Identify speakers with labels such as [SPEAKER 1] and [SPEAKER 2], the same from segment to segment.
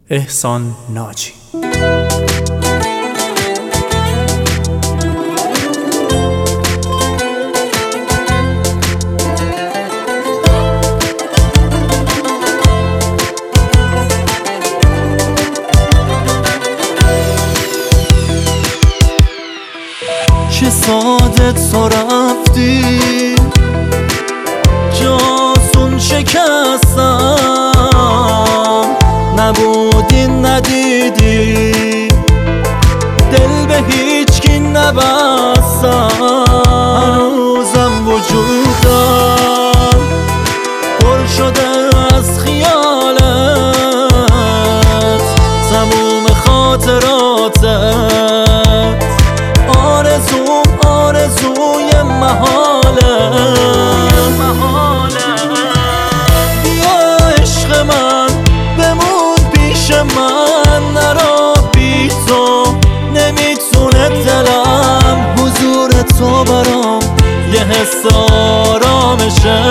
[SPEAKER 1] احسان ناجی.
[SPEAKER 2] چه ساده تو رفتی، جاسون شکستم، نبودی ندیدی، دل به هیچ کی نبستم. هنوزم وجودم پر شده از خیالت، تموم خاطراتت، آرزوی محاله. بیا عشق من بمون پیش من، نرا بی تو نمیتونه دلم. حضور تو برام یه حس آرامشه،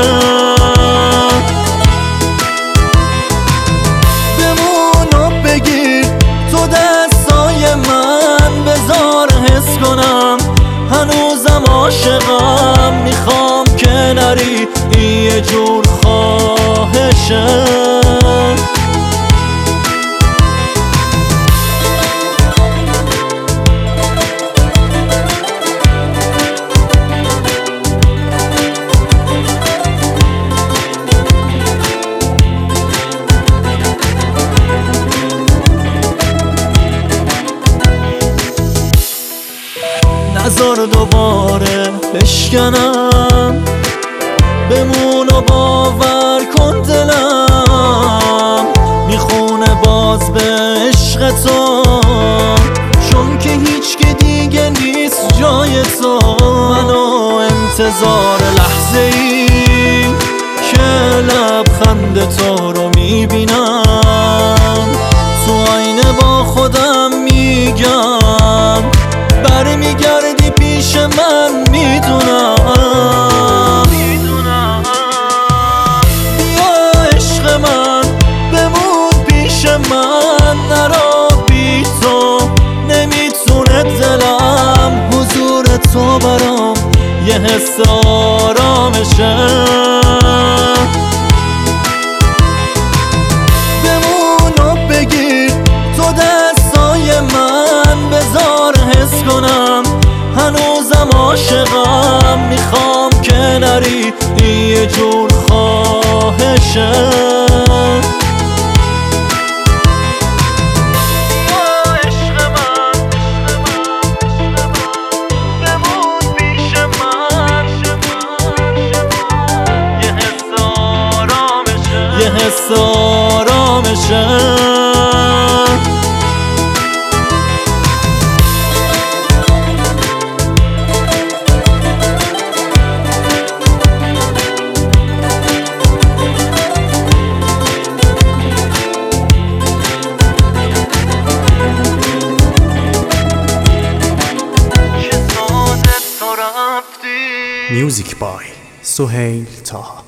[SPEAKER 2] بمون و بگیر تو دستای من، بذار حس کنم هنوزم عاشقم. میخوام که نری، این یه جور خواهشه. نذار دوباره بشکنم، بمون و باور کن دلم میخونه باز به عشق تو، چون که هیچ که دیگه نیست جای تو. منو انتظار لحظه ای که لبخند تو رو میبینم، تو آینه با خودم میگم برمیگردی پیش من. میدونم بیا عشق من بمون پیش من، نرا بی تو نمیتونه دلم. حضور تو برام یه حس آرامشه، بمون و بگیر تو دستای من، بذار حس کنم هنوزم عاشقم. میخوام که نری، این یه جور خواهشه. یه حس آرامشه.
[SPEAKER 1] میوزیک بای سهیل طه.